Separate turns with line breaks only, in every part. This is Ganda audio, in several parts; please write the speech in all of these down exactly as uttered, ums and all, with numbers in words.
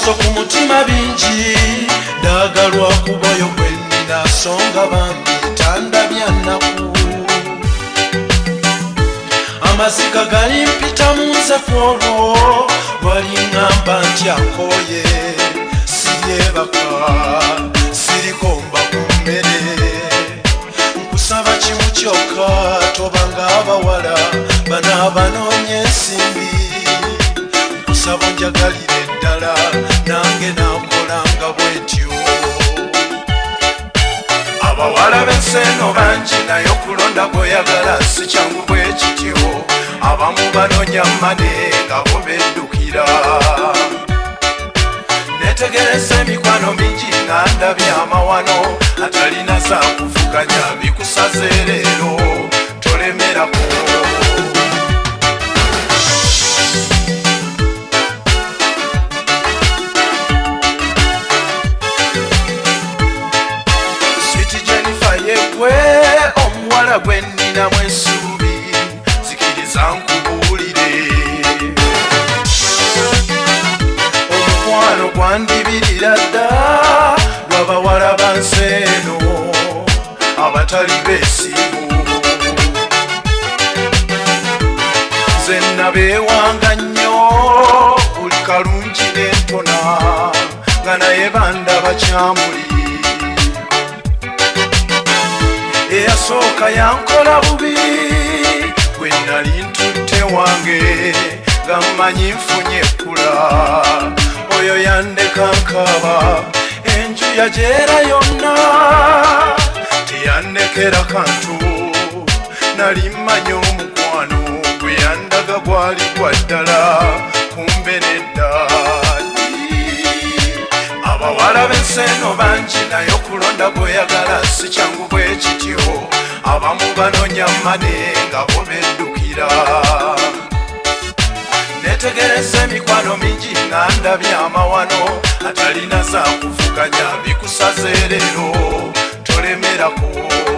ebibuuzo ku mutima bingi ndagalwa kubayo gwe nnina songa bambi tandabya nnaku amaziga gali mpita mu nze kwolwo lwaliŋŋamba nti akooye siryebaka sirikomba ku mmere nkusaba kimu kyokka tobanga abawala bano abanoonya ensimbi nkusaba onjagalire ddala nange nakolanga bwetyo abawala b'ensi eno bangi naye okulonda gw'oyagala si kyangu bwe kityo abamu banoonya mmane nga bo beddukira netegereza emikwano mingi nga ndabye amawano atalina za kuvuganya bikusaze leero tolemerako gwe omuwala gwe nninamu essuubi zikiriza nkubuulire omukwano gwandibirira dda lw'abawala ba nsi eno abatali beesimu nze nabeewanga nnyo buli kalungi n'entona nga naye bandaba kyamuli eyasooka yankola bubi gwe nali ntutte wange nga mmanyi nfunye ekkula oyo yandeka nkaaba enju yajeera yonna teyandekera kantu nali mmanyi omukwano gwe yandaga gwali gwa ddala kumbe nedda abawala b'ensi eno bangi naye okulonda gw'oyagala si kyangu bwe kityo abamu banoonya mmane nga bo beddukira netegereza emikwano mingi nga ndabye amawano atalina za kuvuganya bikusaze leero tolemerako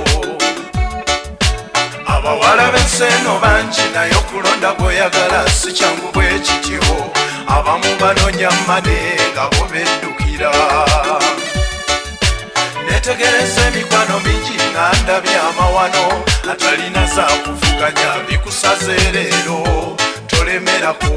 abawala b'ensi eno bangi naye okulonda gw'oyagala si kyangu bwe kityo abamu banoonya mmane nga bo beddukira netegereza emikwano mingi nga ndabye amawano atalina za kuvuganya bikusaze leero tolemerako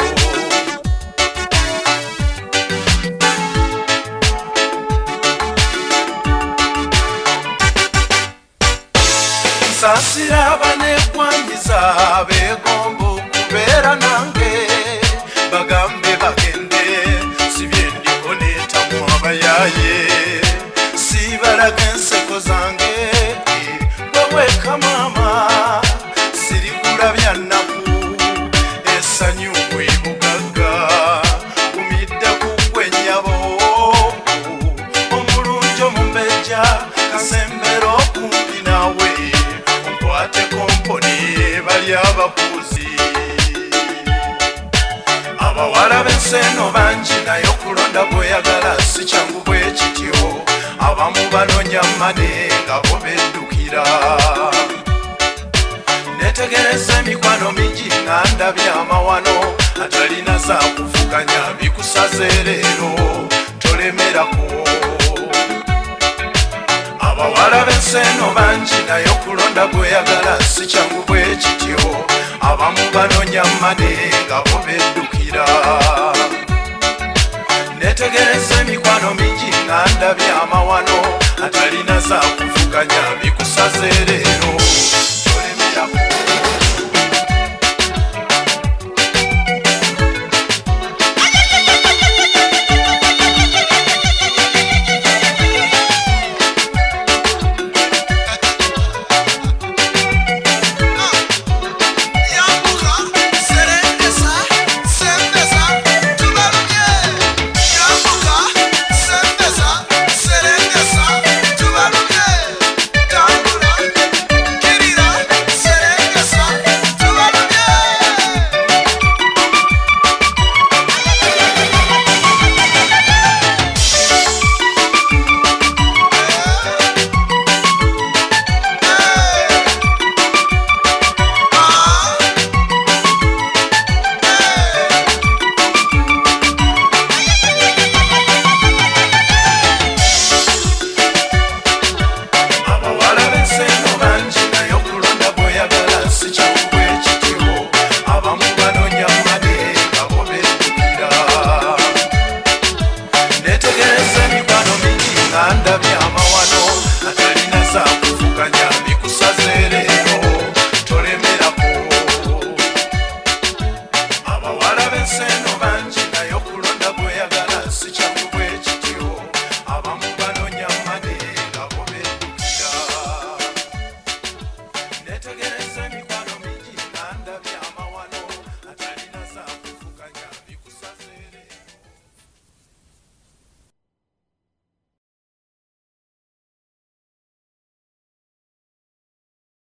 nsasira abanekwanyiza beegomba okubeera nange bagambe bagende sibyendiko neetamu abayaaye sibalaga enseko zange gweweka maama sirikulabya nnaku essanyu bwebugagga gumidde kugwe nnyabo omulungi omumbejja kasembera okumpi naawe onkwate komponi bali abapuuzi abawala b'ensi eno bangi naye okulonda gw'oyagala si kyangu bwe kityo abamu banoonya mmane nga bo beddukira netegereza emikwano mingi nga ndabye amawano atalina za kuvuganya bikusaze leero tolemerako abawala b'ensi eno bangi naye okulonda gw'oyagala si kyangu bwe kityo abamu banoonya mmane nga bo beddukira netegereza emikwano mingi nga ndabye amawano atalina za kuvuganya bikusaze leero